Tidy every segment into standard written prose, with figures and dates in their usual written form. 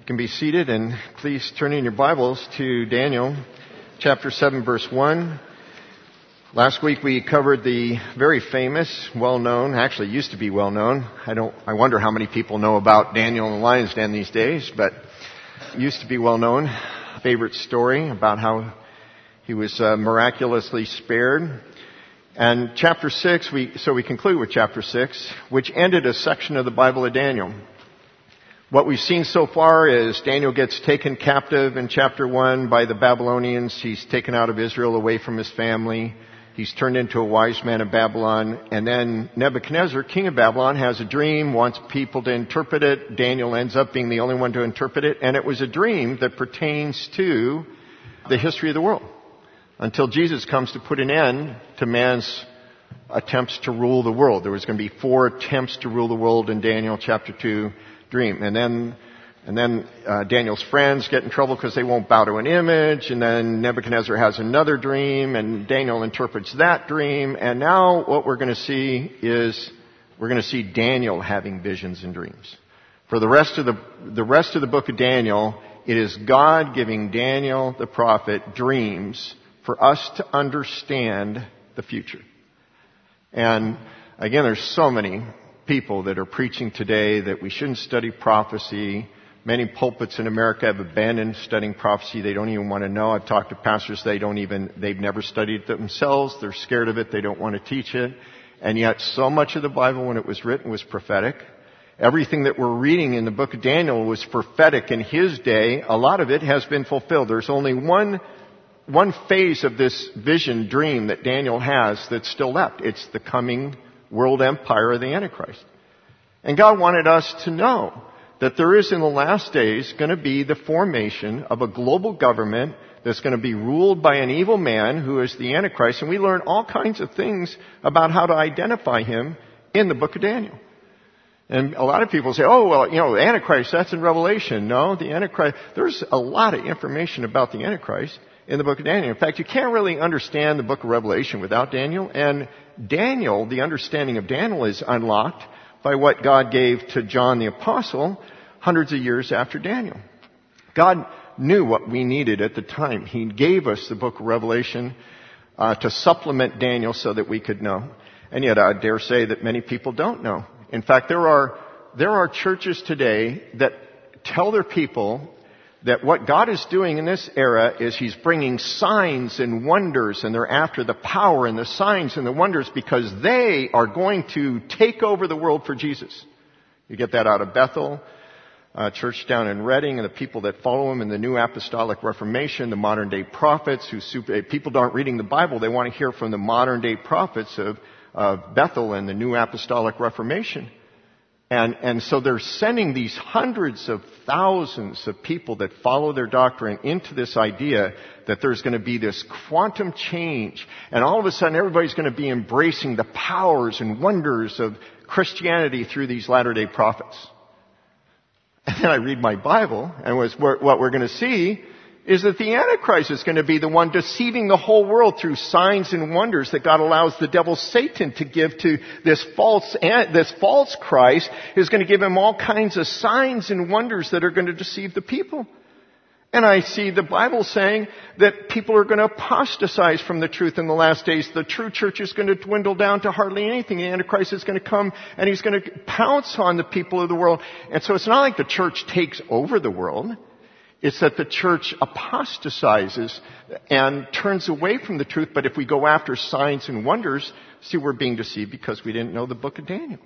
You can be seated, and please turn in your Bibles to Daniel chapter 7, verse 1. Last week we covered the very famous, well-known, actually used to be well-known. I wonder how many people know about Daniel in the lion's den these days, but used to be well-known. Favorite story about how he was miraculously spared. And chapter 6, we conclude with chapter 6, which ended a section of the Bible of Daniel. What we've seen so far is Daniel gets taken captive in chapter 1 by the Babylonians. He's taken out of Israel away from his family. He's turned into a wise man of Babylon. And then Nebuchadnezzar, king of Babylon, has a dream, wants people to interpret it. Daniel ends up being the only one to interpret it. And it was a dream that pertains to the history of the world, until Jesus comes to put an end to man's attempts to rule the world. There was going to be 4 attempts to rule the world in Daniel chapter 2 dream. And then Daniel's friends get in trouble because they won't bow to an image. And then Nebuchadnezzar has another dream, and Daniel interprets that dream. And now what we're going to see is Daniel having visions and dreams. For the rest of the book of Daniel, it is God giving Daniel the prophet dreams for us to understand the future. And again, there's so many people that are preaching today that we shouldn't study prophecy. Many pulpits in America have abandoned studying prophecy. They don't even want to know. I've talked to pastors, they've never studied it themselves. They're scared of it. They don't want to teach it. And yet so much of the Bible when it was written was prophetic. Everything that we're reading in the book of Daniel was prophetic in his day. A lot of it has been fulfilled. There's only one phase of this vision dream that Daniel has that's still left. It's the coming world empire of the Antichrist. And God wanted us to know that there is in the last days going to be the formation of a global government that's going to be ruled by an evil man who is the Antichrist. And we learn all kinds of things about how to identify him in the book of Daniel. And a lot of people say, oh, well, the Antichrist, that's in Revelation. No, the Antichrist, there's a lot of information about the Antichrist in the book of Daniel. In fact, you can't really understand the book of Revelation without Daniel. And Daniel, the understanding of Daniel is unlocked by what God gave to John the Apostle hundreds of years after Daniel. God knew what we needed at the time. He gave us the book of Revelation to supplement Daniel so that we could know. And yet I dare say that many people don't know. In fact, there are churches today that tell their people that what God is doing in this era is He's bringing signs and wonders, and they're after the power and the signs and the wonders because they are going to take over the world for Jesus. You get that out of Bethel, church down in Reading, and the people that follow Him in the New Apostolic Reformation, the modern day prophets people aren't reading the Bible. They want to hear from the modern day prophets of Bethel and the New Apostolic Reformation. And so they're sending these hundreds of thousands of people that follow their doctrine into this idea that there's going to be this quantum change. And all of a sudden everybody's going to be embracing the powers and wonders of Christianity through these latter-day prophets. And then I read my Bible, and what we're going to see is that the Antichrist is going to be the one deceiving the whole world through signs and wonders that God allows the devil Satan to give to this false Christ, is going to give him all kinds of signs and wonders that are going to deceive the people. And I see the Bible saying that people are going to apostatize from the truth in the last days. The true church is going to dwindle down to hardly anything. The Antichrist is going to come and he's going to pounce on the people of the world. And so it's not like the church takes over the world. It's that the church apostatizes and turns away from the truth. But if we go after signs and wonders, see, we're being deceived because we didn't know the book of Daniel.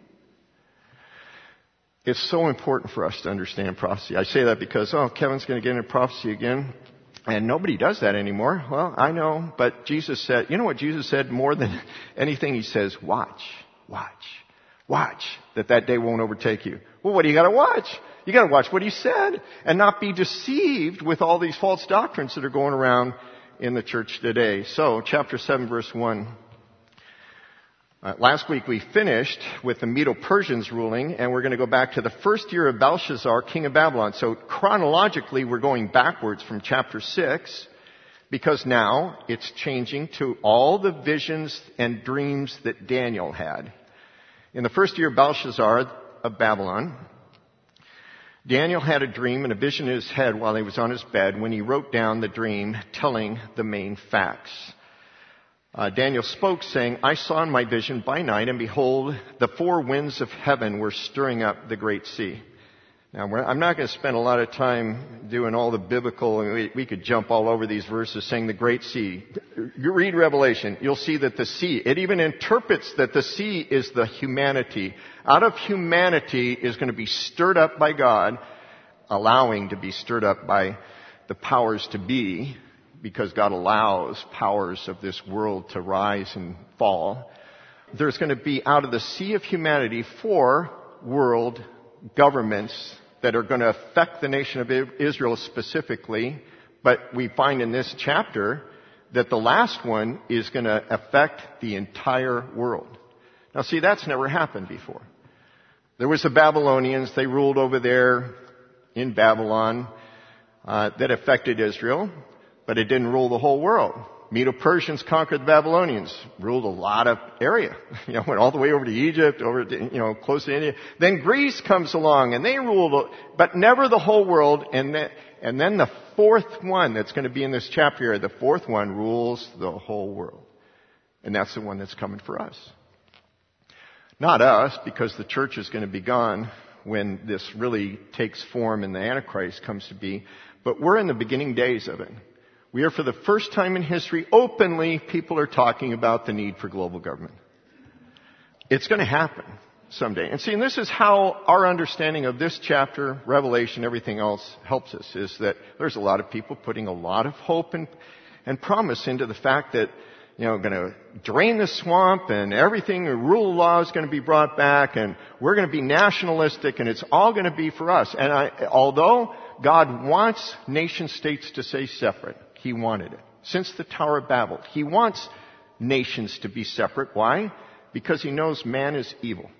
It's so important for us to understand prophecy. I say that because, Kevin's going to get into prophecy again. And nobody does that anymore. Well, I know. But Jesus said, you know what Jesus said more than anything? He says, watch, that day won't overtake you. Well, what do you got to watch? You got to watch what He said and not be deceived with all these false doctrines that are going around in the church today. So, chapter 7, verse 1. Last week we finished with the Medo-Persians ruling, and we're going to go back to the first year of Belshazzar, king of Babylon. So, chronologically, we're going backwards from chapter 6 because now it's changing to all the visions and dreams that Daniel had. In the first year of Belshazzar of Babylon, Daniel had a dream and a vision in his head while he was on his bed when he wrote down the dream, telling the main facts. Daniel spoke, saying, I saw in my vision by night, and behold, the four winds of heaven were stirring up the great sea. Now, I'm not going to spend a lot of time doing all the biblical, we could jump all over these verses saying the great sea. You read Revelation, you'll see that the sea, it even interprets that the sea is the humanity. Out of humanity is going to be stirred up by God, allowing to be stirred up by the powers to be, because God allows powers of this world to rise and fall. There's going to be out of the sea of humanity 4 world governments that are going to affect the nation of Israel specifically, but we find in this chapter that the last one is going to affect the entire world. Now see, that's never happened before. There was the Babylonians, they ruled over there in Babylon, that affected Israel, but it didn't rule the whole world. Medo-Persians conquered the Babylonians, ruled a lot of area. Went all the way over to Egypt, over to, close to India. Then Greece comes along and they ruled, but never the whole world. And then the 4th one that's going to be in this chapter here, the 4th one rules the whole world. And that's the one that's coming for us. Not us, because the church is going to be gone when this really takes form and the Antichrist comes to be. But we're in the beginning days of it. We are, for the first time in history, openly, people are talking about the need for global government. It's going to happen someday. And see, and this is how our understanding of this chapter, Revelation, everything else helps us, is that there's a lot of people putting a lot of hope and promise into the fact that, going to drain the swamp and everything, the rule of law is going to be brought back and we're going to be nationalistic and it's all going to be for us. And although God wants nation states to stay separate, He wanted it. Since the Tower of Babel, He wants nations to be separate. Why? Because He knows man is evil.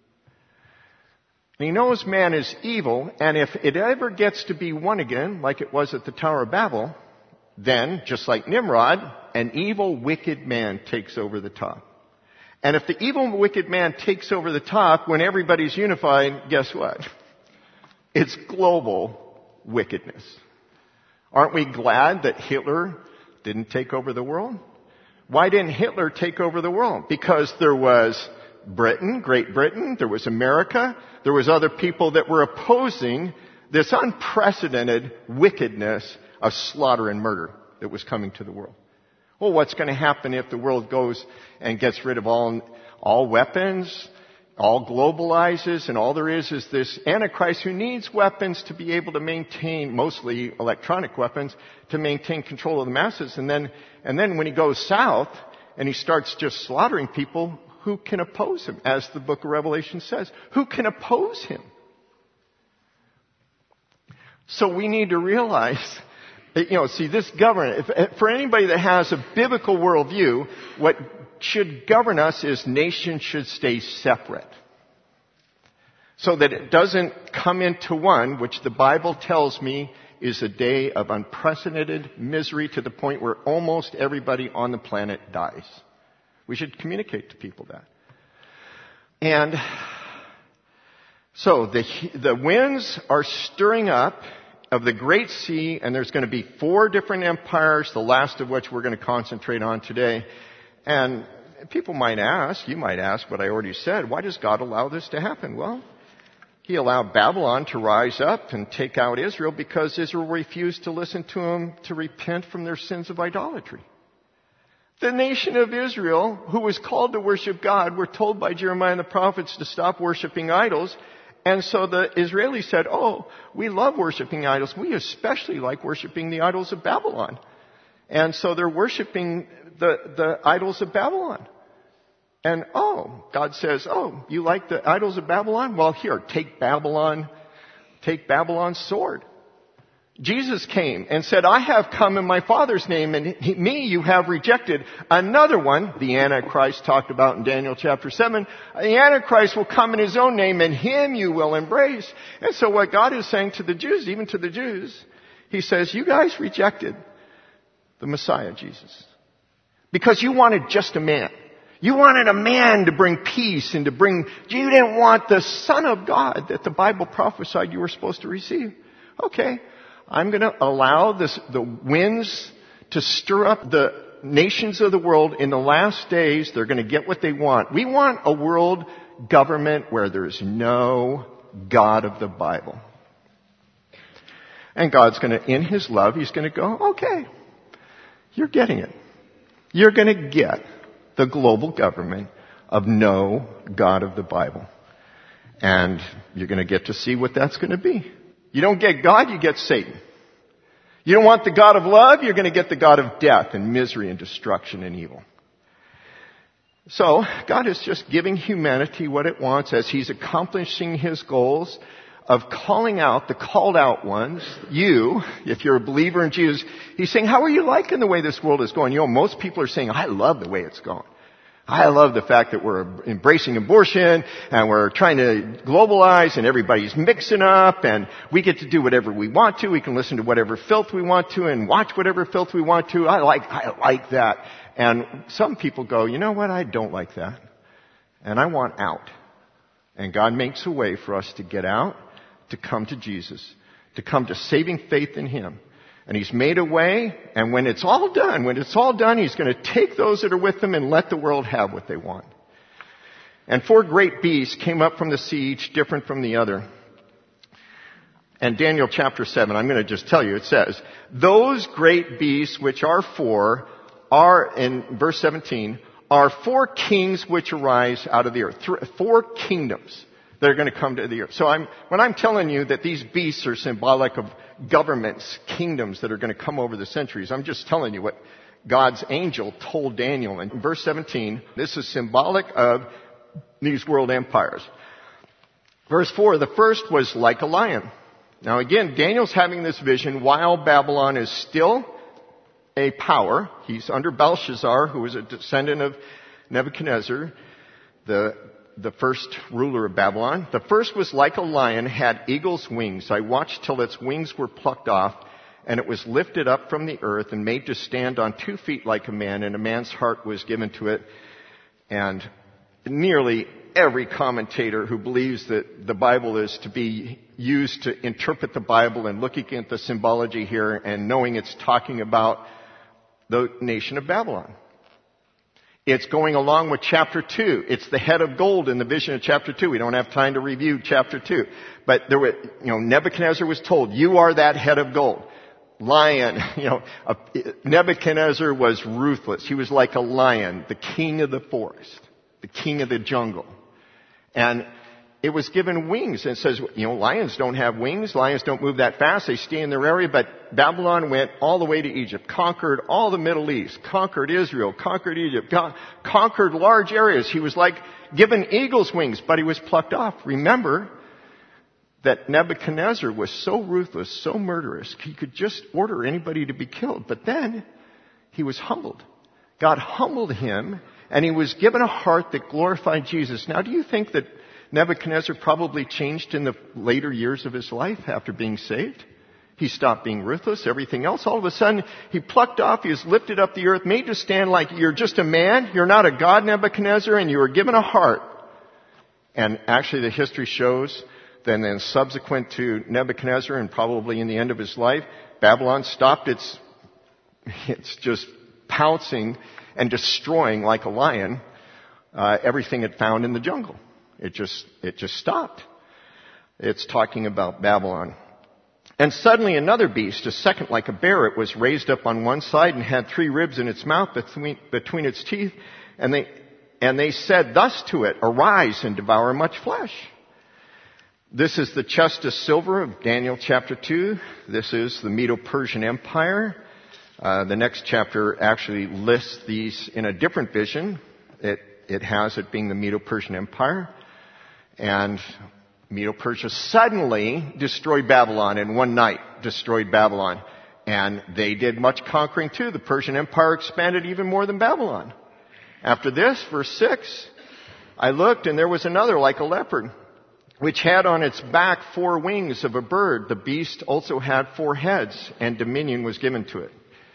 And He knows man is evil, and if it ever gets to be one again, like it was at the Tower of Babel, then, just like Nimrod, an evil, wicked man takes over the top. And if the evil, wicked man takes over the top when everybody's unified, guess what? It's global wickedness. Aren't we glad that Hitler didn't take over the world? Why didn't Hitler take over the world? Because there was Britain, Great Britain, there was America, there was other people that were opposing this unprecedented wickedness of slaughter and murder that was coming to the world. Well, what's going to happen if the world goes and gets rid of all weapons, all globalizes, and all there is this Antichrist who needs weapons to be able to maintain, mostly electronic weapons, to maintain control of the masses. And then when he goes south and he starts just slaughtering people, who can oppose him? As the book of Revelation says, who can oppose him? So we need to realize that, see, this government, for anybody that has a biblical worldview, what should govern us is nations should stay separate. So that it doesn't come into one, which the Bible tells me is a day of unprecedented misery to the point where almost everybody on the planet dies. We should communicate to people that. And so the winds are stirring up of the great sea, and there's going to be 4 different empires, the last of which we're going to concentrate on today. And people might ask, you might ask what I already said, why does God allow this to happen? Well, He allowed Babylon to rise up and take out Israel because Israel refused to listen to Him to repent from their sins of idolatry. The nation of Israel, who was called to worship God, were told by Jeremiah and the prophets to stop worshiping idols. And so the Israelis said, we love worshiping idols. We especially like worshiping the idols of Babylon. And so they're worshiping the idols of Babylon. And God says, you like the idols of Babylon? Well, here, take Babylon's sword. Jesus came and said, I have come in my Father's name, and me you have rejected. Another one, the Antichrist talked about in Daniel chapter 7, the Antichrist will come in his own name, and him you will embrace. And so what God is saying to the Jews, even to the Jews, He says, you guys rejected the Messiah, Jesus. Because you wanted just a man. You wanted a man to bring peace and you didn't want the Son of God that the Bible prophesied you were supposed to receive. Okay, I'm going to allow the winds to stir up the nations of the world in the last days. They're going to get what they want. We want a world government where there's no God of the Bible. And God's going to, in His love, He's going to go, okay, you're getting it. You're going to get the global government of no God of the Bible. And you're going to get to see what that's going to be. You don't get God, you get Satan. You don't want the God of love, you're going to get the God of death and misery and destruction and evil. So, God is just giving humanity what it wants as He's accomplishing His goals of calling out the called out ones. You, if you're a believer in Jesus, He's saying, how are you liking the way this world is going? You know, most people are saying, I love the way it's going. I love the fact that we're embracing abortion and we're trying to globalize and everybody's mixing up and we get to do whatever we want to. We can listen to whatever filth we want to and watch whatever filth we want to. I like that. And some people go, you know what? I don't like that. And I want out. And God makes a way for us to get out, to come to Jesus, to come to saving faith in Him. And He's made a way, and when it's all done, He's going to take those that are with Him and let the world have what they want. And 4 great beasts came up from the sea, each different from the other. And Daniel chapter 7, I'm going to just tell you, it says, those great beasts which are 4 are, in verse 17, are 4 kings which arise out of the earth. 4 kingdoms that are going to come to the earth. So when I'm telling you that these beasts are symbolic of governments, kingdoms that are going to come over the centuries, I'm just telling you what God's angel told Daniel. In verse 17, this is symbolic of these world empires. Verse 4, the first was like a lion. Now again, Daniel's having this vision while Babylon is still a power. He's under Belshazzar, who was a descendant of Nebuchadnezzar, the first ruler of Babylon. The first was like a lion, had eagle's wings. I watched till its wings were plucked off, and it was lifted up from the earth and made to stand on 2 feet like a man, and a man's heart was given to it. And nearly every commentator who believes that the Bible is to be used to interpret the Bible and looking at the symbology here and knowing it's talking about the nation of Babylon. It's going along with chapter 2. It's the head of gold in the vision of chapter 2. We don't have time to review chapter 2. But Nebuchadnezzar was told, you are that head of gold. Lion, Nebuchadnezzar was ruthless. He was like a lion, the king of the forest, the king of the jungle. And it was given wings. And it says, lions don't have wings. Lions don't move that fast. They stay in their area. But Babylon went all the way to Egypt, conquered all the Middle East, conquered Israel, conquered Egypt, conquered large areas. He was like given eagle's wings, but he was plucked off. Remember that Nebuchadnezzar was so ruthless, so murderous, he could just order anybody to be killed. But then he was humbled. God humbled him, and he was given a heart that glorified Jesus. Now, do you think that Nebuchadnezzar probably changed in the later years of his life after being saved? He stopped being ruthless, everything else. All of a sudden, he plucked off, he was lifted up the earth, made to stand like you're just a man, you're not a god, Nebuchadnezzar, and you were given a heart. And actually the history shows that then subsequent to Nebuchadnezzar and probably in the end of his life, Babylon stopped its just pouncing and destroying like a lion everything it found in the jungle. It just stopped. It's talking about Babylon. And suddenly another beast, a second like a bear, it was raised up on one side and had 3 ribs in its mouth between its teeth. And they said thus to it, arise and devour much flesh. This is the chest of silver of Daniel chapter 2. This is the Medo-Persian Empire. The next chapter actually lists these in a different vision. It has it being the Medo-Persian Empire. And Medo-Persia suddenly destroyed Babylon in one night, destroyed Babylon. And they did much conquering too. The Persian Empire expanded even more than Babylon. After this, verse 6, I looked and there was another like a leopard, which had on its back 4 wings of a bird. The beast also had 4 heads, and dominion was given to it.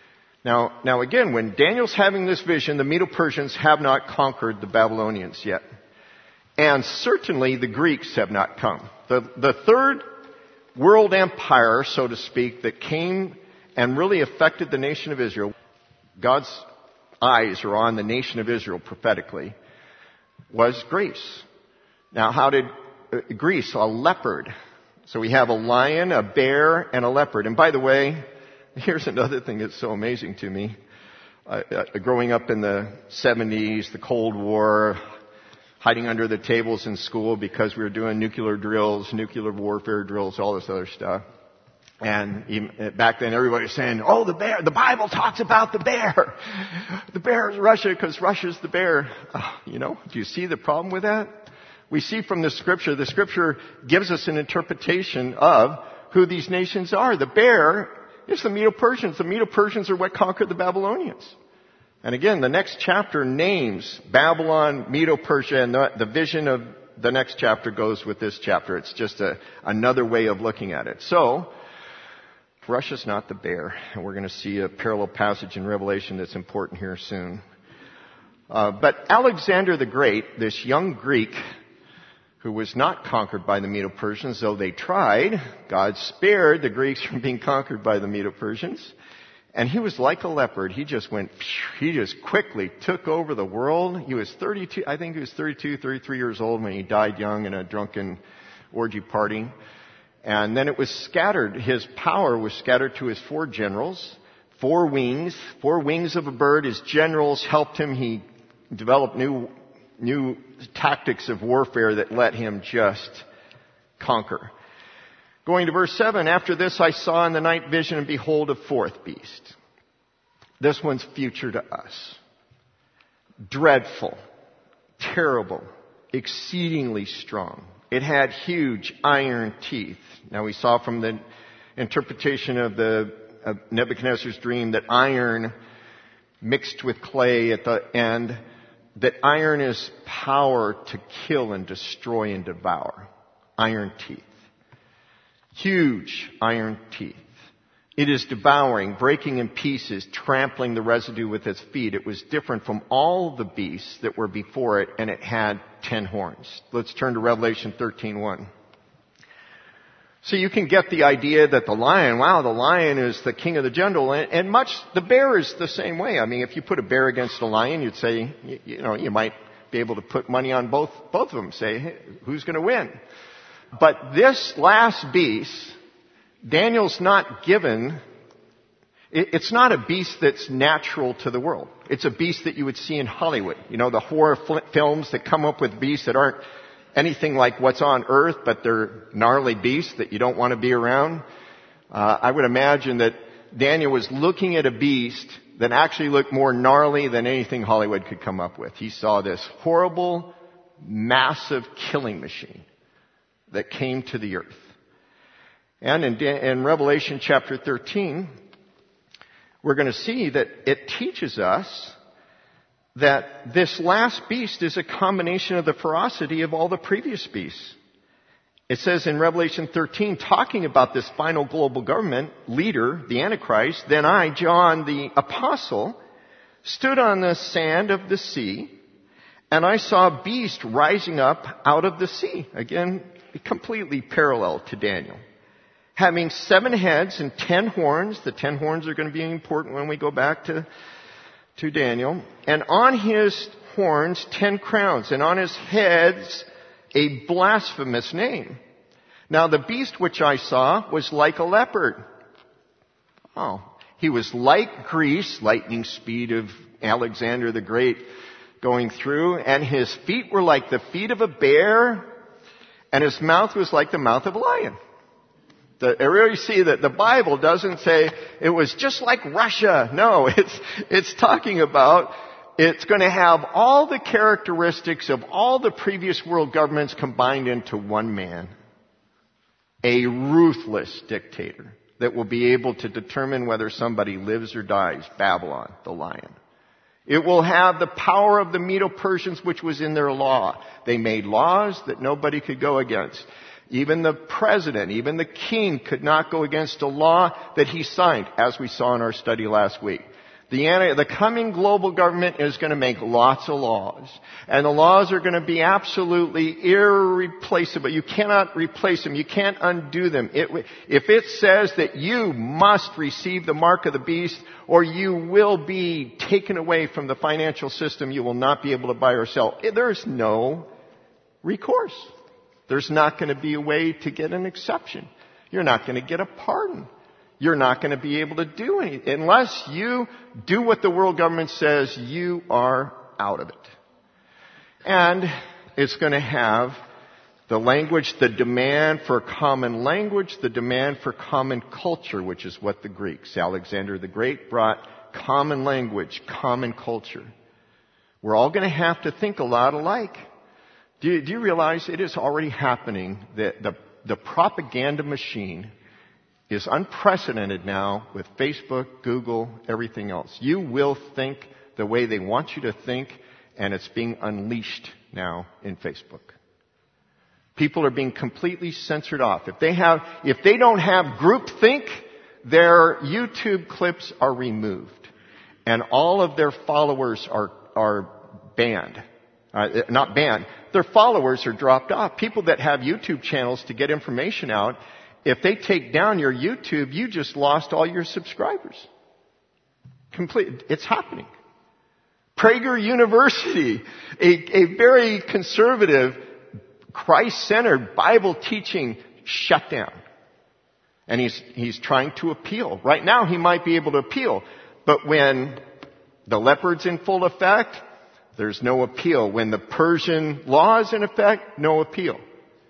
Now again, when Daniel's having this vision, the Medo-Persians have not conquered the Babylonians yet. And certainly the Greeks have not come. The third world empire, so to speak, that came and really affected the nation of Israel, God's eyes are on the nation of Israel prophetically, was Greece. Now, how did Greece? A leopard. So we have a lion, a bear, and a leopard. And by the way, here's another thing that's so amazing to me. Growing up in the 70s, the Cold War, hiding under the tables in school because we were doing nuclear drills, nuclear warfare drills, all this other stuff. And even back then everybody was saying, oh, the bear, the Bible talks about the bear. The bear is Russia because Russia's the bear. Do you see the problem with that? We see from the scripture gives us an interpretation of who these nations are. The bear is the Medo-Persians. The Medo-Persians are what conquered the Babylonians. And again, the next chapter names Babylon, Medo-Persia, and the vision of the next chapter goes with this chapter. It's just another way of looking at it. So, Russia's not the bear. And we're going to see a parallel passage in Revelation that's important here soon. But Alexander the Great, this young Greek, who was not conquered by the Medo-Persians, though they tried. God spared the Greeks from being conquered by the Medo-Persians. And he was like a leopard. He just quickly took over the world. He was 33 years old when he died young in a drunken orgy party. And then it was scattered. His power was scattered to his 4 generals. 4 wings of a bird. His generals helped him. He developed new tactics of warfare that let him just conquer. Going to verse 7, after this I saw in the night vision, and behold, a 4th beast. This one's future to us. Dreadful, terrible, exceedingly strong. It had huge iron teeth. Now we saw from the interpretation of Nebuchadnezzar's dream that iron mixed with clay at the end, that iron is power to kill and destroy and devour. Iron teeth. Huge iron teeth. It is devouring, breaking in pieces, trampling the residue with its feet. It was different from all the beasts that were before it, and it had 10 horns. Let's turn to Revelation 13:1. So you can get the idea that the lion is the king of the jungle, and the bear is the same way. I mean, if you put a bear against a lion, you'd say, you might be able to put money on both of them, say, hey, who's going to win? But this last beast, Daniel's not given, it's not a beast that's natural to the world. It's a beast that you would see in Hollywood. The horror films that come up with beasts that aren't anything like what's on earth, but they're gnarly beasts that you don't want to be around. I would imagine that Daniel was looking at a beast that actually looked more gnarly than anything Hollywood could come up with. He saw this horrible, massive killing machine that came to the earth. And in Revelation chapter 13, we're going to see that it teaches us that this last beast is a combination of the ferocity of all the previous beasts. It says in Revelation 13, talking about this final global government leader, the Antichrist, then I, John the Apostle, stood on the sand of the sea, and I saw a beast rising up out of the sea. Again, completely parallel to Daniel. Having 7 heads and 10 horns. The 10 horns are going to be important when we go back to Daniel. And on his horns 10 crowns, and on his heads a blasphemous name. Now the beast which I saw was like a leopard. He was like Greece, lightning speed of Alexander the Great going through, and his feet were like the feet of a bear, and his mouth was like the mouth of a lion. I really see that the Bible doesn't say it was just like Russia. No, it's talking about it's going to have all the characteristics of all the previous world governments combined into one man. A ruthless dictator that will be able to determine whether somebody lives or dies. Babylon, the lion. It will have the power of the Medo-Persians, which was in their law. They made laws that nobody could go against. Even the president, even the king could not go against a law that he signed, as we saw in our study last week. The coming global government is going to make lots of laws. And the laws are going to be absolutely irreplaceable. You cannot replace them. You can't undo them. If it says that you must receive the mark of the beast or you will be taken away from the financial system, you will not be able to buy or sell. There's no recourse. There's not going to be a way to get an exception. You're not going to get a pardon. You're not going to be able to do anything. Unless you do what the world government says, you are out of it. And it's going to have the language, the demand for common language, the demand for common culture, which is what the Greeks, Alexander the Great, brought common language, common culture. We're all going to have to think a lot alike. Do you realize it is already happening that the propaganda machine is unprecedented now with Facebook, Google, everything else. You will think the way they want you to think, and it's being unleashed now in Facebook. People are being completely censored off. If they don't have groupthink, their YouTube clips are removed. And all of their followers are banned. Not banned. Their followers are dropped off. People that have YouTube channels to get information out, if they take down your YouTube, you just lost all your subscribers. It's happening. Prager University, a very conservative, Christ-centered Bible teaching, shut down. And he's trying to appeal. Right now he might be able to appeal. But when the leopard's in full effect, there's no appeal. When the Persian law is in effect, no appeal.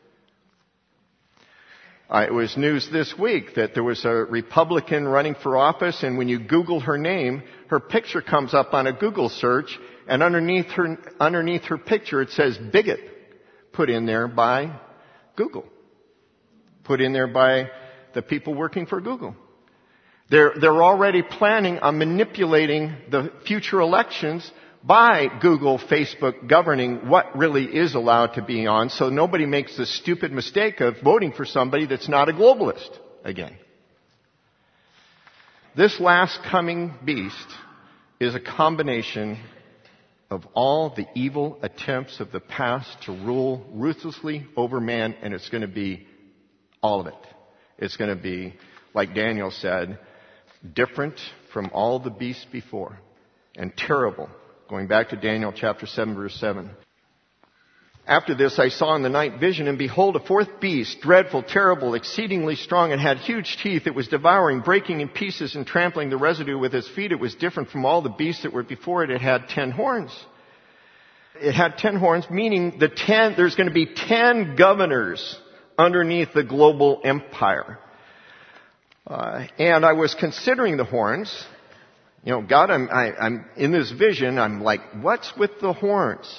It was news this week that there was a Republican running for office, and when you Google her name, her picture comes up on a Google search, and underneath her picture it says bigot, put in there by Google, put in there by the people working for Google. They're already planning on manipulating the future elections by Google, Facebook governing what really is allowed to be on, so nobody makes the stupid mistake of voting for somebody that's not a globalist again. This last coming beast is a combination of all the evil attempts of the past to rule ruthlessly over man, and it's going to be all of it. It's going to be, like Daniel said, different from all the beasts before, and terrible. Going back to Daniel chapter 7, verse 7. After this I saw in the night vision, and behold, a fourth beast, dreadful, terrible, exceedingly strong, and had huge teeth. It was devouring, breaking in pieces, and trampling the residue with its feet. It was different from all the beasts that were before it. It had 10 horns. It had 10 horns, meaning there's going to be 10 governors underneath the global empire. And I was considering the horns. You know, God, I'm in this vision, I'm like, what's with the horns?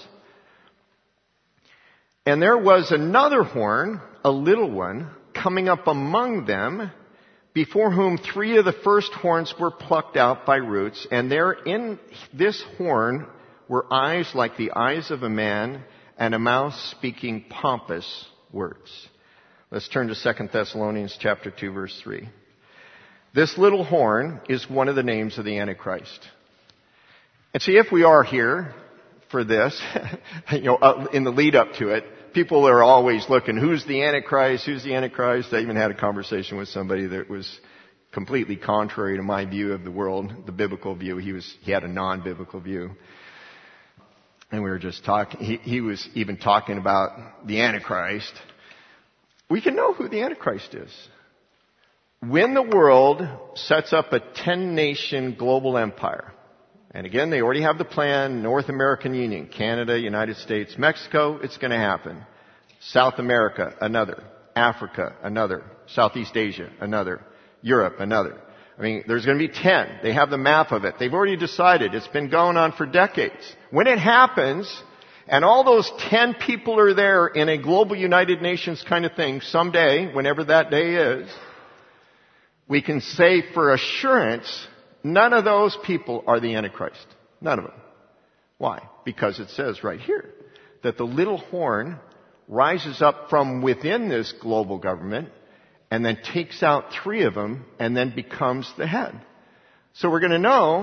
And there was another horn, a little one, coming up among them, before whom 3 of the first horns were plucked out by roots, and there in this horn were eyes like the eyes of a man, and a mouth speaking pompous words. Let's turn to 2 Thessalonians chapter 2, verse 3. This little horn is one of the names of the Antichrist. And see, if we are here for this, in the lead up to it, people are always looking, who's the Antichrist? Who's the Antichrist? I even had a conversation with somebody that was completely contrary to my view of the world, the biblical view. He had a non-biblical view. And we were just talking, he was even talking about the Antichrist. We can know who the Antichrist is. When the world sets up a 10-nation global empire, and again, they already have the plan, North American Union, Canada, United States, Mexico, it's going to happen. South America, another. Africa, another. Southeast Asia, another. Europe, another. I mean, there's going to be 10. They have the map of it. They've already decided. It's been going on for decades. When it happens, and all those 10 people are there in a global United Nations kind of thing, someday, whenever that day is, we can say for assurance, none of those people are the Antichrist. None of them. Why? Because it says right here that the little horn rises up from within this global government and then takes out 3 of them and then becomes the head. So we're going to know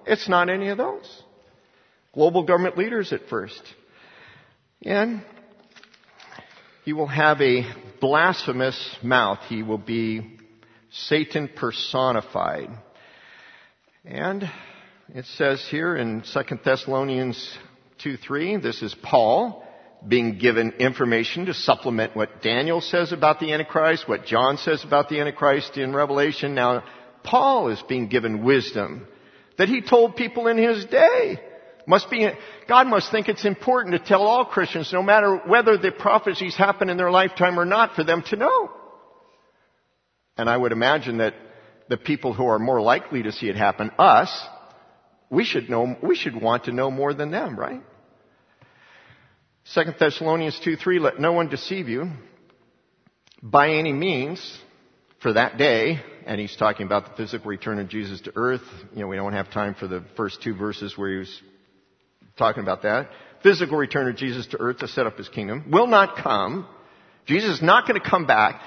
It's not any of those. Global government leaders at first. And he will have a blasphemous mouth. He will be Satan personified. And it says here in 2 Thessalonians 2:3, this is Paul being given information to supplement what Daniel says about the Antichrist, what John says about the Antichrist in Revelation. Now, Paul is being given wisdom that he told people in his day. God must think it's important to tell all Christians, no matter whether the prophecies happen in their lifetime or not, for them to know. And I would imagine that the people who are more likely to see it happen, us, we should want to know more than them, right? 2 Thessalonians 2:3, let no one deceive you by any means for that day. And he's talking about the physical return of Jesus to earth. We don't have time for the first two verses where he was talking about that. Physical return of Jesus to earth to set up his kingdom will not come. Jesus is not going to come back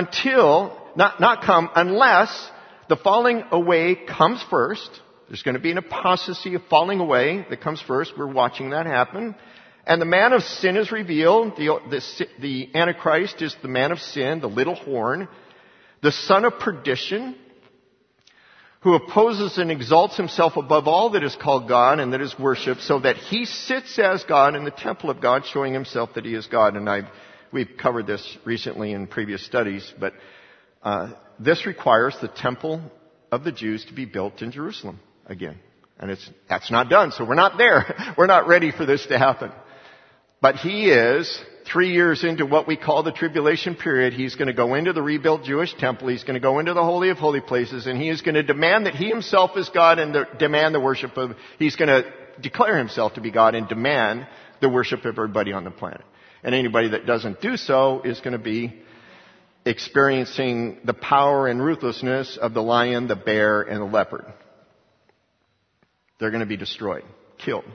unless the falling away comes first. There's going to be an apostasy, a falling away that comes first. We're watching that happen. And the man of sin is revealed. The Antichrist is the man of sin, the little horn, the son of perdition, who opposes and exalts himself above all that is called God and that is worshipped, so that he sits as God in the temple of God, showing himself that he is God. And we've covered this recently in previous studies, but this requires the temple of the Jews to be built in Jerusalem again. And that's not done, so we're not there. We're not ready for this to happen. But he is 3 years into what we call the tribulation period. He's going to go into the rebuilt Jewish temple. He's going to go into the Holy of Holy Places, and he is going to demand that he himself is God and demand the worship of, he's going to declare himself to be God and demand the worship of everybody on the planet. And anybody that doesn't do so is going to be experiencing the power and ruthlessness of the lion, the bear, and the leopard. They're going to be destroyed, killed.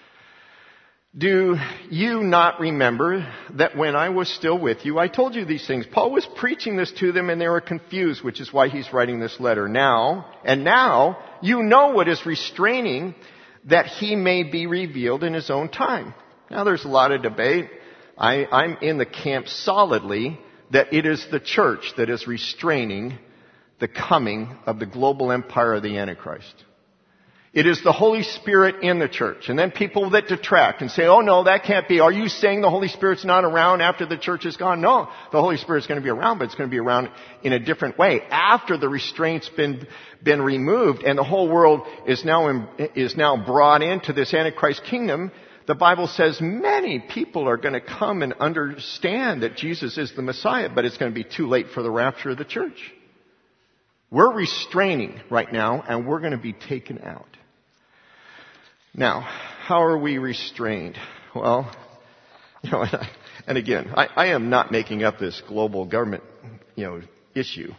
Do you not remember that when I was still with you, I told you these things? Paul was preaching this to them and they were confused, which is why he's writing this letter now. And now you know what is restraining, that he may be revealed in his own time. Now there's a lot of debate. I'm in the camp solidly that it is the church that is restraining the coming of the global empire of the Antichrist. It is the Holy Spirit in the church. And then people that detract and say, oh no, that can't be. Are you saying the Holy Spirit's not around after the church is gone? No, the Holy Spirit's going to be around, but it's going to be around in a different way. After the restraint's been removed and the whole world is now brought into this Antichrist kingdom, the Bible says many people are going to come and understand that Jesus is the Messiah, but it's going to be too late for the rapture of the church. We're restraining right now, and we're going to be taken out. Now, how are we restrained? Well, and again, I am not making up this global government, issue.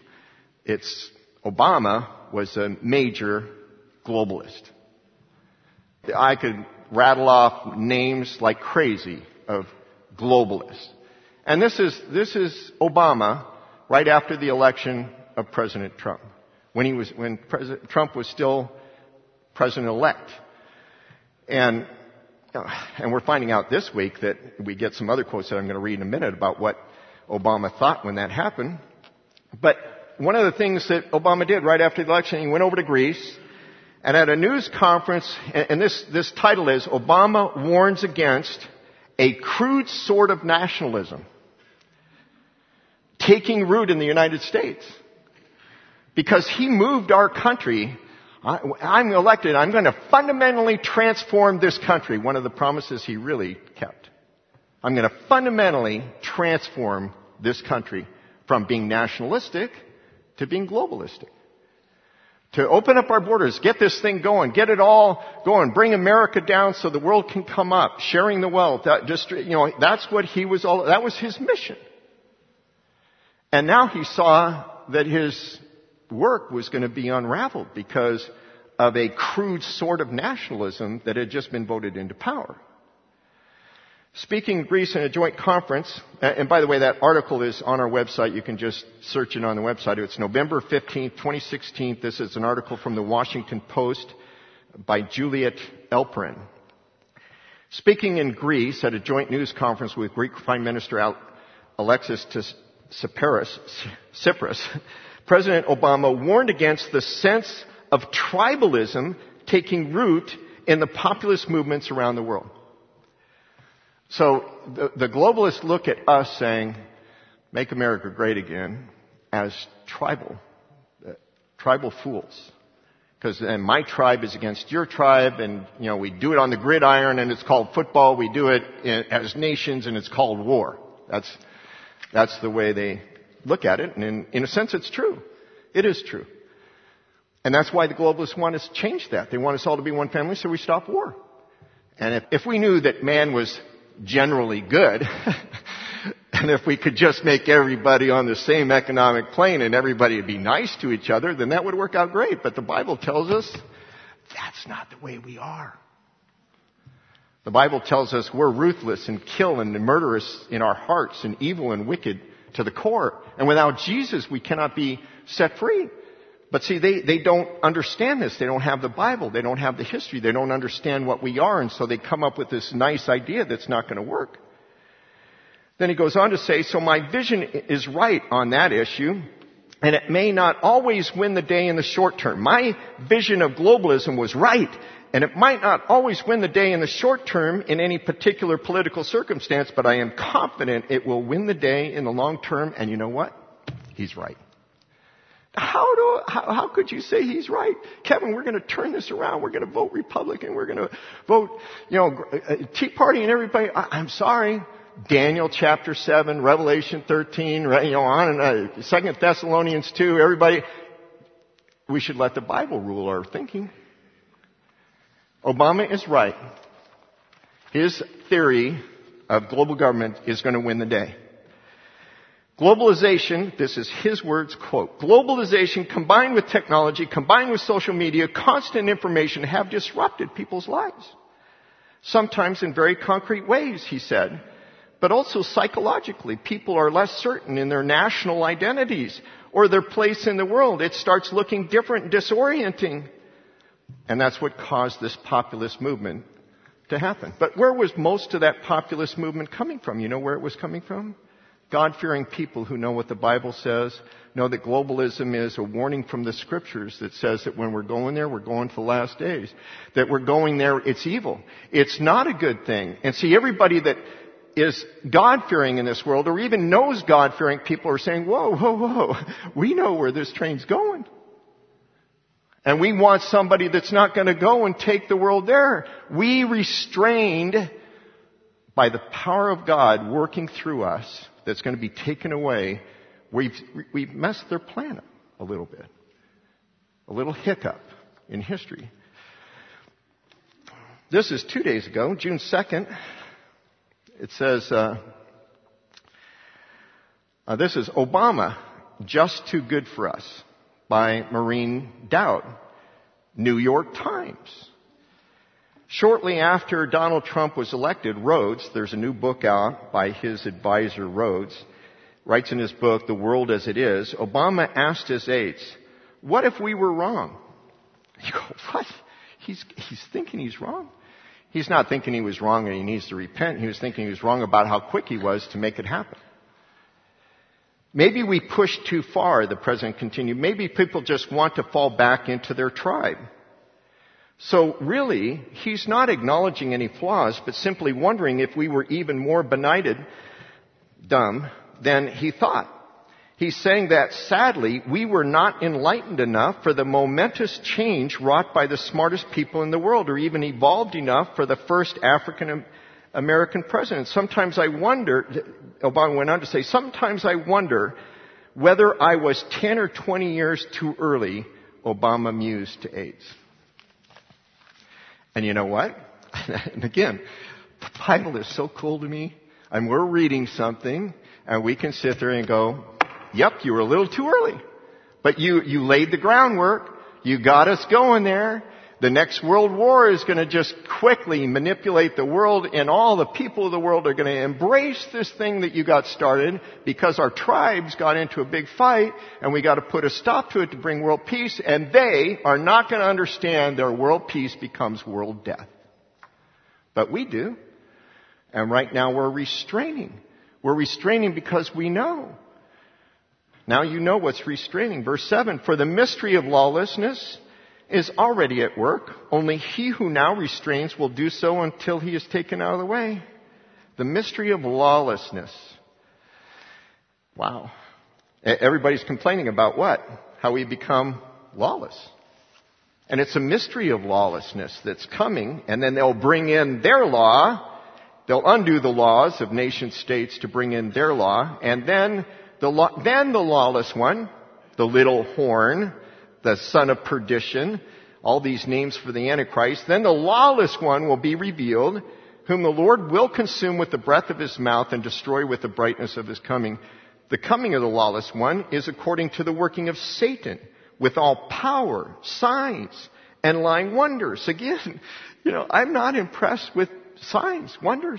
Obama was a major globalist. I could rattle off names like crazy of globalists. And this is Obama right after the election of President Trump, when President Trump was still president-elect. And we're finding out this week that we get some other quotes that I'm going to read in a minute about what Obama thought when that happened. But one of the things that Obama did right after the election, he went over to Greece, and at a news conference, and this title is, Obama Warns Against a Crude Sort of Nationalism Taking Root in the United States. Because he moved our country. I'm elected. I'm going to fundamentally transform this country. One of the promises he really kept. I'm going to fundamentally transform this country from being nationalistic to being globalistic. To open up our borders, get this thing going, get it all going, bring America down so the world can come up, sharing the wealth. That's what that was his mission. And now he saw that his work was going to be unraveled because of a crude sort of nationalism that had just been voted into power. Speaking in Greece in a joint conference, and by the way, that article is on our website. You can just search it on the website. It's November 15th, 2016. This is an article from the Washington Post. by Juliet Elperin. Speaking in Greece at a joint news conference with Greek Prime Minister Alexis Tsipras, President Obama warned against the sense of tribalism taking root in the populist movements around the world. So the globalists look at us saying, "Make America great again," as tribal fools. Because my tribe is against your tribe, and we do it on the gridiron, and it's called football. We do it as nations, and it's called war. That's the way they look at it, and in a sense, it's true. It is true, and that's why the globalists want us to change that. They want us all to be one family, so we stop war. And if we knew that man was generally good, and if we could just make everybody on the same economic plane and everybody would be nice to each other, then that would work out great. But the Bible tells us that's not the way we are. The Bible tells us we're ruthless and kill and murderous in our hearts and evil and wicked to the core. And without Jesus, we cannot be set free. But see, they don't understand this. They don't have the Bible. They don't have the history. They don't understand what we are. And so they come up with this nice idea that's not going to work. Then he goes on to say, so my vision is right on that issue, and it may not always win the day in the short term. My vision of globalism was right, and it might not always win the day in the short term in any particular political circumstance, but I am confident it will win the day in the long term, and you know what? He's right. How could you say he's right? Kevin, we're going to turn this around. We're going to vote Republican. We're going to vote, Tea Party and everybody. I'm sorry. Daniel chapter 7, Revelation 13, on and 2 Thessalonians 2, everybody. We should let the Bible rule our thinking. Obama is right. His theory of global government is going to win the day. Globalization, this is his words, quote, globalization combined with technology, combined with social media, constant information have disrupted people's lives. Sometimes in very concrete ways, he said. But also psychologically, people are less certain in their national identities or their place in the world. It starts looking different and disorienting. And that's what caused this populist movement to happen. But where was most of that populist movement coming from? You know where it was coming from? God-fearing people who know what the Bible says, know that globalism is a warning from the Scriptures that says that when we're going there, we're going to the last days. That we're going there, it's evil. It's not a good thing. And see, everybody that is God-fearing in this world, or even knows God-fearing people, are saying, whoa, we know where this train's going. And we want somebody that's not going to go and take the world there. We restrained by the power of God working through us, that's going to be taken away. We've messed their plan up a little bit. A little hiccup in history. This is 2 days ago, June 2nd. It says, this is Obama, Just Too Good for Us, by Maureen Dowd, New York Times. Shortly after Donald Trump was elected, Rhodes, there's a new book out by his advisor Rhodes, writes in his book, The World as It Is, Obama asked his aides, what if we were wrong? You go, what? He's thinking he's wrong? He's not thinking he was wrong and he needs to repent. He was thinking he was wrong about how quick he was to make it happen. Maybe we pushed too far, the president continued. Maybe people just want to fall back into their tribe. So really, he's not acknowledging any flaws, but simply wondering if we were even more benighted, dumb, than he thought. He's saying that, sadly, we were not enlightened enough for the momentous change wrought by the smartest people in the world, or even evolved enough for the first African American president. Sometimes I wonder, Obama went on to say, sometimes I wonder whether I was 10 or 20 years too early, Obama mused to aides. And you know what? And again, the Bible is so cool to me. And we're reading something, and we can sit there and go, yep, you were a little too early. But you laid the groundwork. You got us going there. The next world war is going to just quickly manipulate the world, and all the people of the world are going to embrace this thing that you got started because our tribes got into a big fight, and we got to put a stop to it to bring world peace, and they are not going to understand their world peace becomes world death. But we do. And right now we're restraining. We're restraining because we know. Now you know what's restraining. Verse 7, for the mystery of lawlessness is already at work. Only he who now restrains will do so until he is taken out of the way. The mystery of lawlessness. Wow. Everybody's complaining about what? How we become lawless. And it's a mystery of lawlessness that's coming, and then they'll bring in their law. They'll undo the laws of nation states to bring in their law, and then the lawless one, the little horn, the son of perdition, all these names for the Antichrist. Then the lawless one will be revealed, whom the Lord will consume with the breath of his mouth and destroy with the brightness of his coming. The coming of the lawless one is according to the working of Satan, with all power, signs, and lying wonders. Again, I'm not impressed with signs, wonders.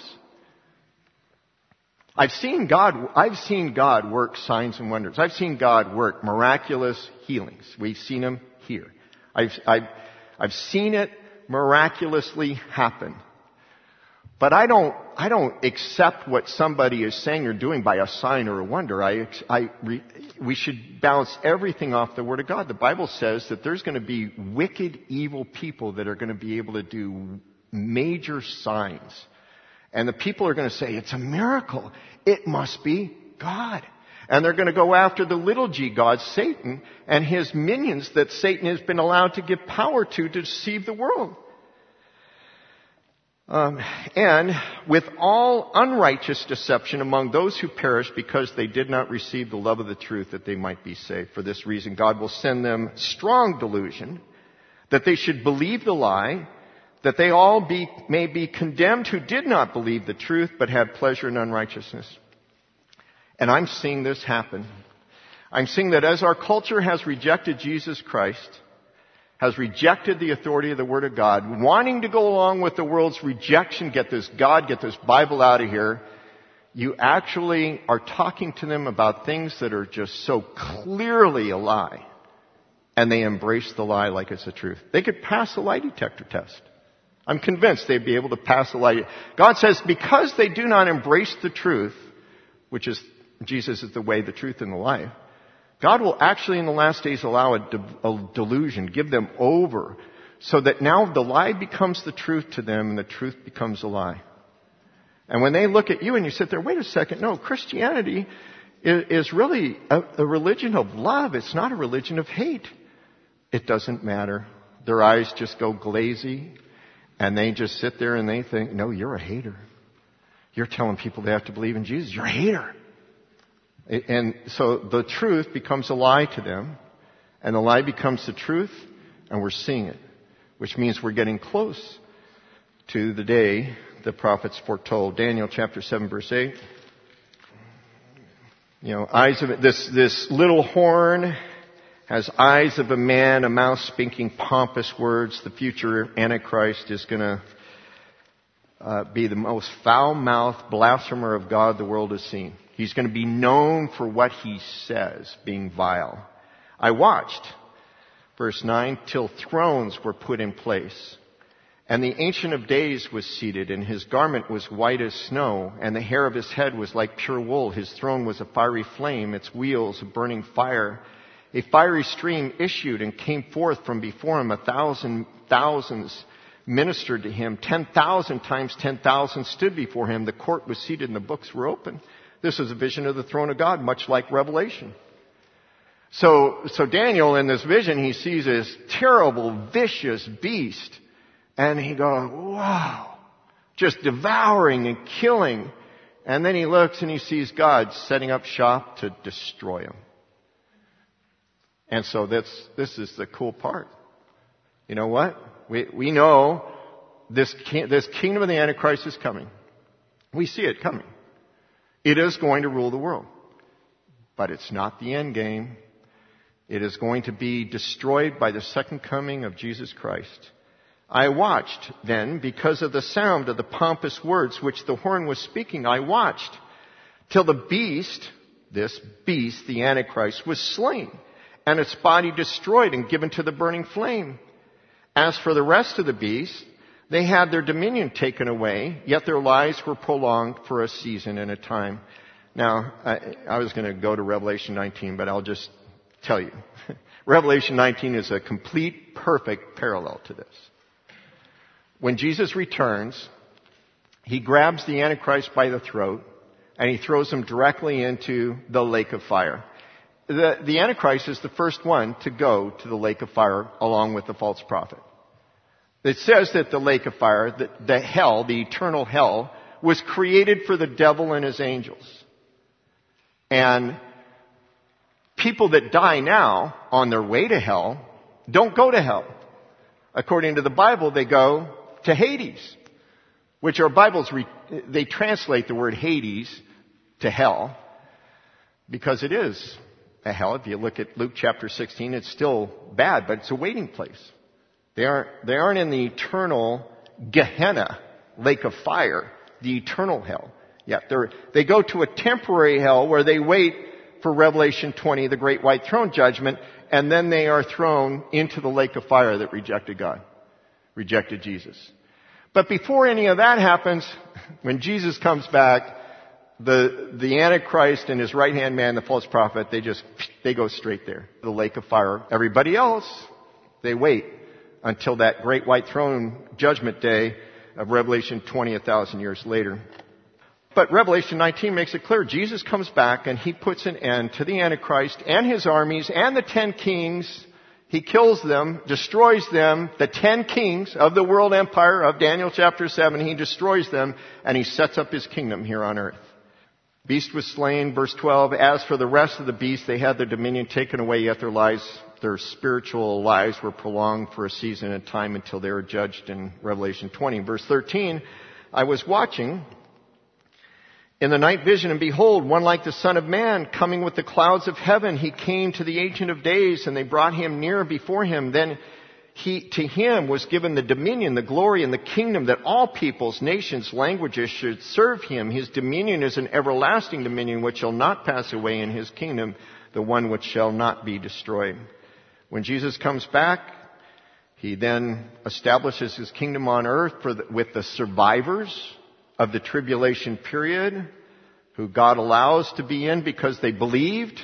I've seen God work signs and wonders. I've seen God work miraculous healings. We've seen Him here. I've seen it miraculously happen. But I don't accept what somebody is saying or doing by a sign or a wonder. We should bounce everything off the Word of God. The Bible says that there's going to be wicked, evil people that are going to be able to do major signs. And the people are going to say, it's a miracle. It must be God. And they're going to go after the little g God, Satan, and his minions that Satan has been allowed to give power to deceive the world. And with all unrighteous deception among those who perish because they did not receive the love of the truth that they might be saved. For this reason, God will send them strong delusion that they should believe the lie, that they all may be condemned who did not believe the truth but had pleasure in unrighteousness. And I'm seeing this happen. I'm seeing that as our culture has rejected Jesus Christ, has rejected the authority of the Word of God, wanting to go along with the world's rejection, get this Bible out of here, you actually are talking to them about things that are just so clearly a lie. And they embrace the lie like it's the truth. They could pass a lie detector test. I'm convinced they'd be able to pass a lie. God says because they do not embrace the truth, which is Jesus is the way, the truth, and the life, God will actually in the last days allow a delusion, give them over, so that now the lie becomes the truth to them and the truth becomes a lie. And when they look at you and you sit there, wait a second, no, Christianity is really a religion of love. It's not a religion of hate. It doesn't matter. Their eyes just go glazy and they just sit there and they think, no, you're a hater. You're telling people they have to believe in Jesus. You're a hater. And so the truth becomes a lie to them, and the lie becomes the truth, and we're seeing it, which means we're getting close to the day the prophets foretold. Daniel chapter 7 verse 8. Eyes of this little horn has eyes of a man, a mouth speaking pompous words. The future Antichrist is going to be the most foul-mouthed blasphemer of God the world has seen. He's going to be known for what he says, being vile. I watched, verse 9, till thrones were put in place. And the Ancient of Days was seated, and his garment was white as snow, and the hair of his head was like pure wool. His throne was a fiery flame, its wheels a burning fire. A fiery stream issued and came forth from before him. 1,000 thousands ministered to him. 10,000 times 10,000 stood before him. The court was seated and the books were open. This is a vision of the throne of God, much like Revelation. So Daniel, in this vision, he sees this terrible, vicious beast. And he goes, wow, just devouring and killing. And then he looks and he sees God setting up shop to destroy him. And so this is the cool part. You know what? We know this kingdom of the Antichrist is coming. We see it coming. It is going to rule the world. But it's not the end game. It is going to be destroyed by the second coming of Jesus Christ. I watched then because of the sound of the pompous words which the horn was speaking. I watched till the beast, this beast, the Antichrist, was slain and its body destroyed and given to the burning flame. As for the rest of the beasts, they had their dominion taken away, yet their lives were prolonged for a season and a time. Now, I was going to go to Revelation 19, but I'll just tell you. Revelation 19 is a complete, perfect parallel to this. When Jesus returns, he grabs the Antichrist by the throat and he throws him directly into the lake of fire. The Antichrist is the first one to go to the lake of fire along with the false prophet. It says that the lake of fire, the hell, the eternal hell, was created for the devil and his angels. And people that die now on their way to hell don't go to hell. According to the Bible, they go to Hades, which our Bibles, they translate the word Hades to hell because it is a hell. If you look at Luke chapter 16, it's still bad, but it's a waiting place. They aren't in the eternal Gehenna, lake of fire, the eternal hell. Yet they go to a temporary hell where they wait for Revelation 20, the great white throne judgment, and then they are thrown into the lake of fire that rejected God, rejected Jesus. But before any of that happens, when Jesus comes back, the Antichrist and his right-hand man, the false prophet, they go straight there, the lake of fire. Everybody else, they wait until that great white throne judgment day of Revelation 20, 1,000 years later. But Revelation 19 makes it clear. Jesus comes back and he puts an end to the Antichrist and his armies and the 10 kings. He kills them, destroys them, the 10 kings of the world empire of Daniel chapter 7. He destroys them and he sets up his kingdom here on earth. Beast was slain, verse 12. As for the rest of the beasts, they had their dominion taken away, yet their spiritual lives were prolonged for a season and time until they were judged in Revelation 20. Verse 13, I was watching in the night vision, and behold, one like the Son of Man coming with the clouds of heaven. He came to the Ancient of Days, and they brought him near before him. Then to him was given the dominion, the glory, and the kingdom that all peoples, nations, languages should serve him. His dominion is an everlasting dominion which shall not pass away, in his kingdom the one which shall not be destroyed. When Jesus comes back, he then establishes his kingdom on earth with the survivors of the tribulation period, who God allows to be in because they believed.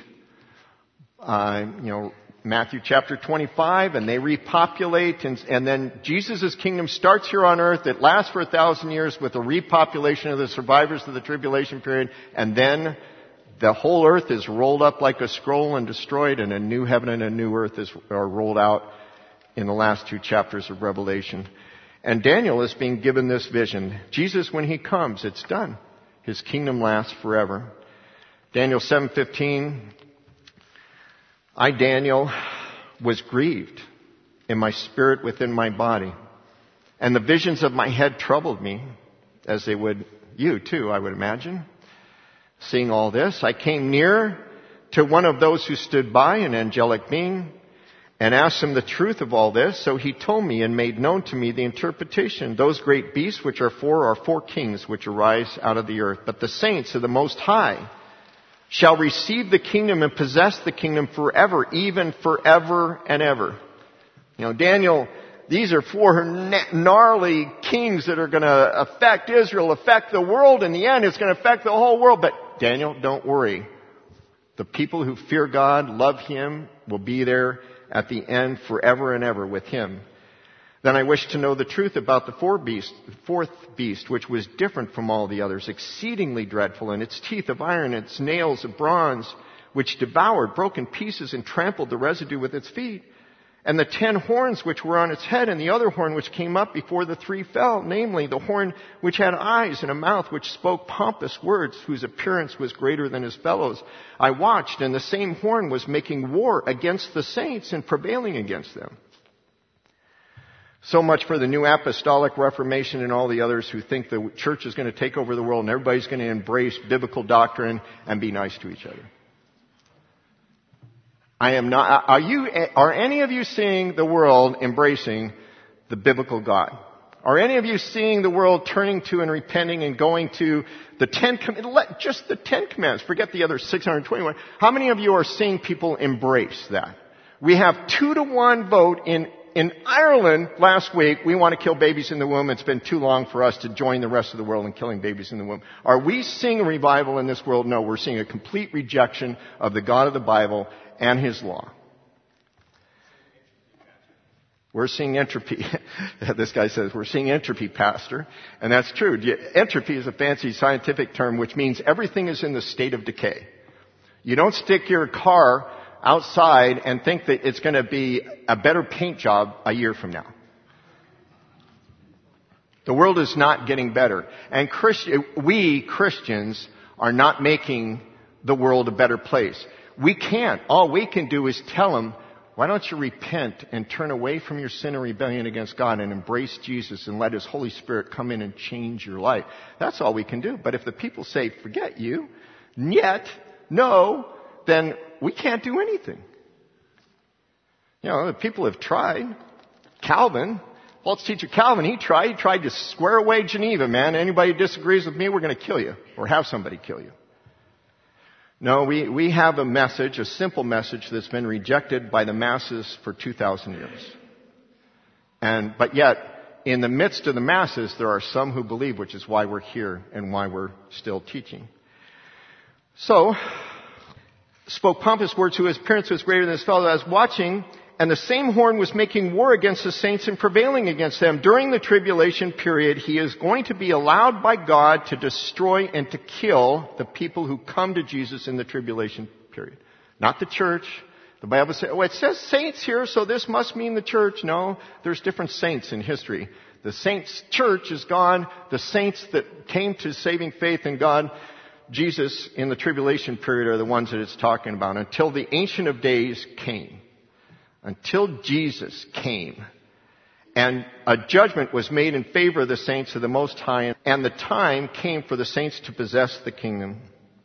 Matthew chapter 25, and they repopulate, and then Jesus' kingdom starts here on earth. It lasts for 1,000 years with a repopulation of the survivors of the tribulation period, and then the whole earth is rolled up like a scroll and destroyed, and a new heaven and a new earth are rolled out in the last 2 chapters of Revelation. And Daniel is being given this vision. Jesus, when he comes, it's done. His kingdom lasts forever. Daniel 7:15, I, Daniel, was grieved in my spirit within my body, and the visions of my head troubled me, as they would you too, I would imagine. Seeing all this, I came near to one of those who stood by, an angelic being, and asked him the truth of all this. So he told me and made known to me the interpretation. Those great beasts which are four kings which arise out of the earth. But the saints of the Most High shall receive the kingdom and possess the kingdom forever, even forever and ever. Daniel, these are 4 gnarly kings that are going to affect Israel, affect the world. In the end, it's going to affect the whole world. But Daniel, don't worry. The people who fear God, love him, will be there at the end forever and ever with him. Then I wish to know the truth about the fourth beast, which was different from all the others, exceedingly dreadful, and its teeth of iron, and its nails of bronze, which devoured, broke in pieces, and trampled the residue with its feet. And the 10 horns which were on its head, and the other horn which came up before the 3 fell, namely the horn which had eyes and a mouth which spoke pompous words, whose appearance was greater than his fellows. I watched, and the same horn was making war against the saints and prevailing against them. So much for the new apostolic reformation and all the others who think the church is going to take over the world and everybody's going to embrace biblical doctrine and be nice to each other. I am not. Are any of you seeing the world embracing the biblical God? Are any of you seeing the world turning to and repenting and going to the just the 10 Commandments? Forget the other 621. How many of you are seeing people embrace that? We have 2-to-1 vote in Ireland last week. We want to kill babies in the womb. It's been too long for us to join the rest of the world in killing babies in the womb. Are we seeing a revival in this world? No, we're seeing a complete rejection of the God of the Bible and His law. We're seeing entropy. This guy says, we're seeing entropy, Pastor. And that's true. Entropy is a fancy scientific term which means everything is in the state of decay. You don't stick your car outside and think that it's going to be a better paint job a year from now. The world is not getting better. And we Christians are not making the world a better place. We can't. All we can do is tell them, why don't you repent and turn away from your sin and rebellion against God and embrace Jesus and let His Holy Spirit come in and change your life. That's all we can do. But if the people say, forget you, yet, no, then we can't do anything. You know, the people have tried. Calvin, false teacher Calvin, he tried to square away Geneva, man. Anybody who disagrees with me, we're going to kill you or have somebody kill you. No, we have a message, a simple message that's been rejected by the masses for 2,000 years. But yet, in the midst of the masses, there are some who believe, which is why we're here and why we're still teaching. So, spoke pompous words, whose appearance was greater than his fellow. I was watching, and the same horn was making war against the saints and prevailing against them. During the tribulation period, he is going to be allowed by God to destroy and to kill the people who come to Jesus in the tribulation period. Not the church. The Bible says, it says saints here, so this must mean the church. No, there's different saints in history. The saints' church is gone. The saints that came to saving faith in God, Jesus, in the tribulation period are the ones that it's talking about. Until the Ancient of Days came. Until Jesus came. And a judgment was made in favor of the saints of the Most High. And the time came for the saints to possess the kingdom.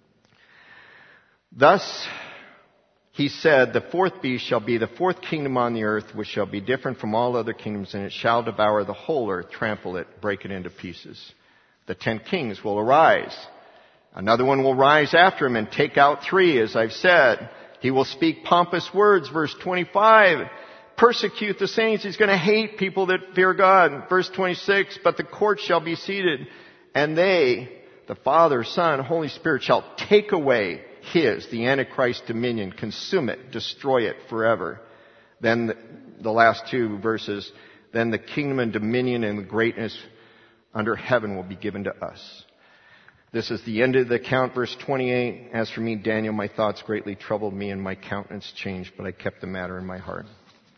Thus, he said, the fourth beast shall be the fourth kingdom on the earth, which shall be different from all other kingdoms, and it shall devour the whole earth, trample it, break it into pieces. The 10 kings will arise. Another one will rise after him and take out 3, as I've said. He will speak pompous words, verse 25. Persecute the saints. He's going to hate people that fear God. Verse 26, but the court shall be seated, and they, the Father, Son, Holy Spirit, shall take away the Antichrist dominion, consume it, destroy it forever. Then the last 2 verses, then the kingdom and dominion and the greatness under heaven will be given to us. This is the end of the account, verse 28. As for me, Daniel, my thoughts greatly troubled me and my countenance changed, but I kept the matter in my heart.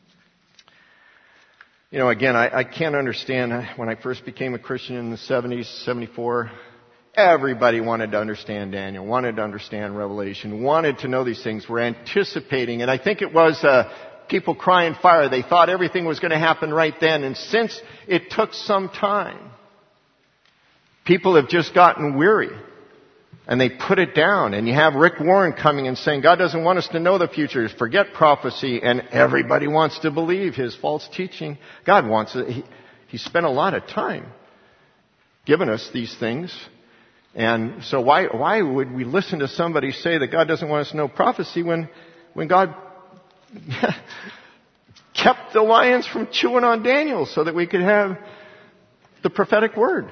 You know, again, I can't understand. When I first became a Christian in the 70s, 74, everybody wanted to understand Daniel, wanted to understand Revelation, wanted to know these things, were anticipating. And I think it was people crying fire. They thought everything was going to happen right then. And since it took some time, people have just gotten weary. And they put it down. And you have Rick Warren coming and saying, God doesn't want us to know the future. Forget prophecy. And everybody wants to believe his false teaching. God wants it. He spent a lot of time giving us these things. And so why would we listen to somebody say that God doesn't want us to know prophecy when God kept the lions from chewing on Daniel so that we could have the prophetic word?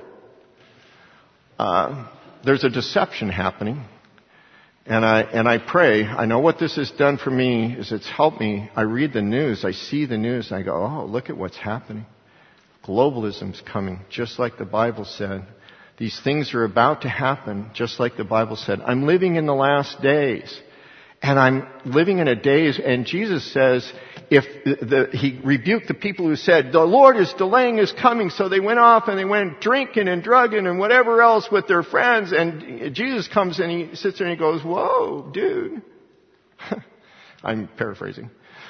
There's a deception happening. And I pray, I know what this has done for me is it's helped me. I read the news, I see the news, and I go, oh, look at what's happening. Globalism's coming, just like the Bible said. These things are about to happen, just like the Bible said. I'm living in the last days. And I'm living in a days, and Jesus says, he rebuked the people who said, the Lord is delaying his coming, so they went off and they went drinking and drugging and whatever else with their friends, and Jesus comes and he sits there and he goes, whoa, dude. I'm paraphrasing.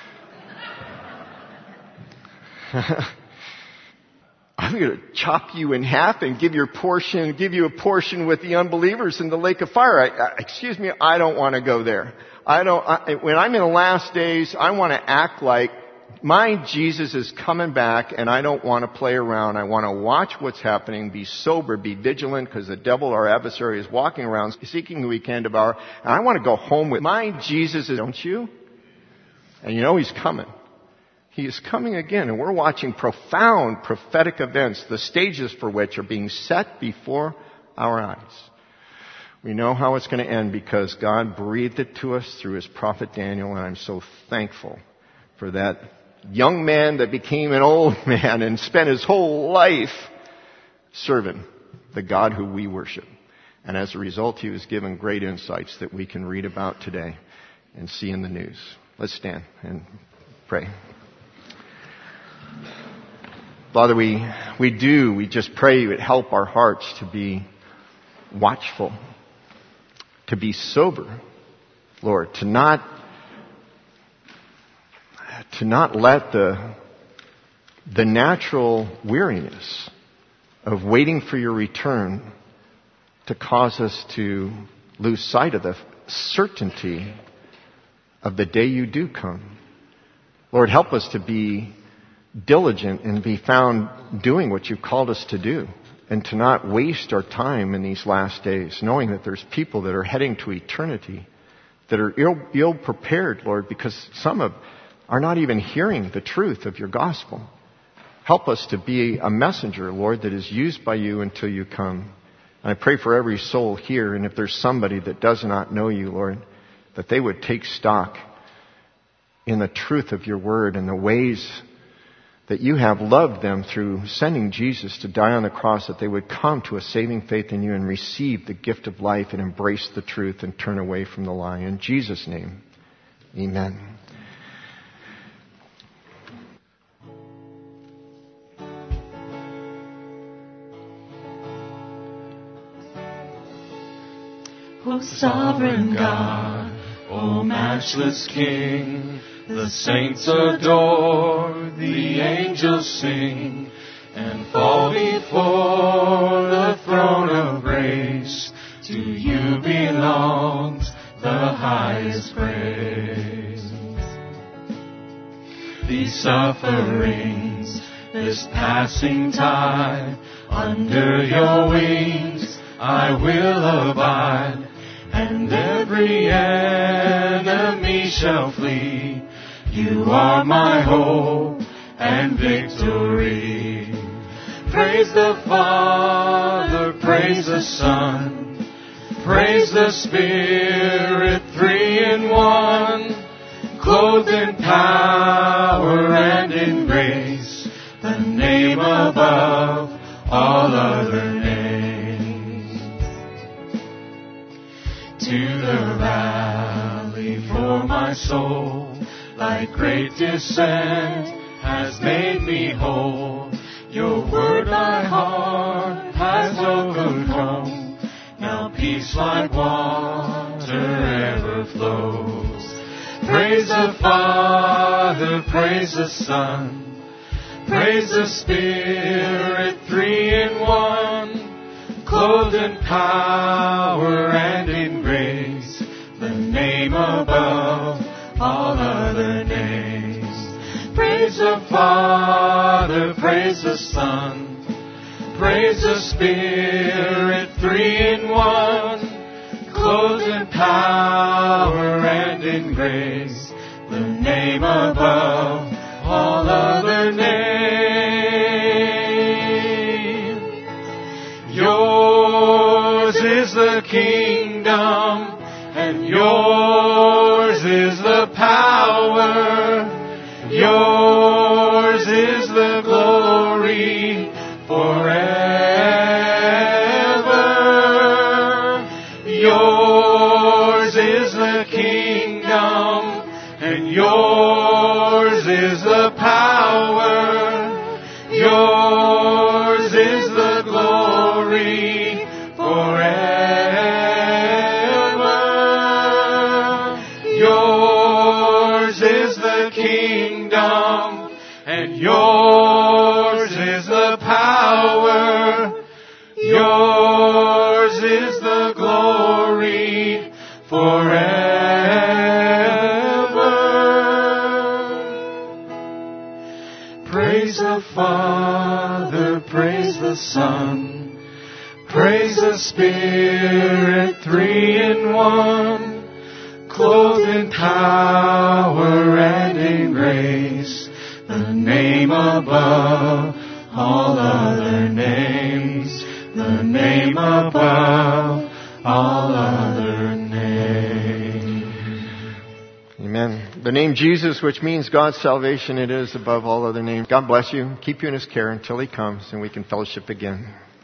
I'm going to chop you in half and give you a portion with the unbelievers in the lake of fire. Excuse me, I don't want to go there. When I'm in the last days, I want to act like my Jesus is coming back, and I don't want to play around. I want to watch what's happening, be sober, be vigilant, because the devil, our adversary, is walking around seeking who he can devour. And I want to go home with my Jesus, don't you? And you know he's coming. He is coming again, and we're watching profound prophetic events, the stages for which are being set before our eyes. We know how it's going to end because God breathed it to us through his prophet Daniel, and I'm so thankful for that young man that became an old man and spent his whole life serving the God who we worship. And as a result, he was given great insights that we can read about today and see in the news. Let's stand and pray. Father, we just pray you would help our hearts to be watchful, to be sober, Lord, to not let the natural weariness of waiting for your return to cause us to lose sight of the certainty of the day you do come. Lord, help us to be diligent and be found doing what you've called us to do, and to not waste our time in these last days, knowing that there's people that are heading to eternity that are ill prepared, Lord, because some are not even hearing the truth of your gospel. Help us to be a messenger, Lord, that is used by you until you come. And I pray for every soul here, and if there's somebody that does not know you, Lord, that they would take stock in the truth of your word and the ways that you have loved them through sending Jesus to die on the cross, that they would come to a saving faith in you and receive the gift of life and embrace the truth and turn away from the lie. In Jesus' name, amen. O sovereign God, O matchless King, the saints adore, the angels sing, and fall before the throne of grace. To you belongs the highest praise. These sufferings, this passing time, under your wings I will abide, and every enemy shall flee. You are my hope and victory. Praise the Father, praise the Son, praise the Spirit, three in one, clothed in power and in grace, the name above all other names. To the valley for my soul, thy great descent has made me whole. Your word my heart has overcome. Now peace like water ever flows. Praise the Father, praise the Son, praise the Spirit, three in one, clothed in power and in grace, the name above all other names. Praise the Father, praise the Son, praise the Spirit, three in one, clothed in power and in grace, the name above all other names. Yours is the kingdom, and yours is the power, yours is the glory forever. Yours is the kingdom, and yours is the power, yours is the glory forever. Yours is the kingdom, and yours is the power, yours is the glory forever. Praise the Father, praise the Son, praise the Spirit, three in one, clothed in power and in grace, the name above all other names, the name above all other names. Amen. The name Jesus, which means God's salvation, it is above all other names. God bless you. Keep you in His care until He comes and we can fellowship again.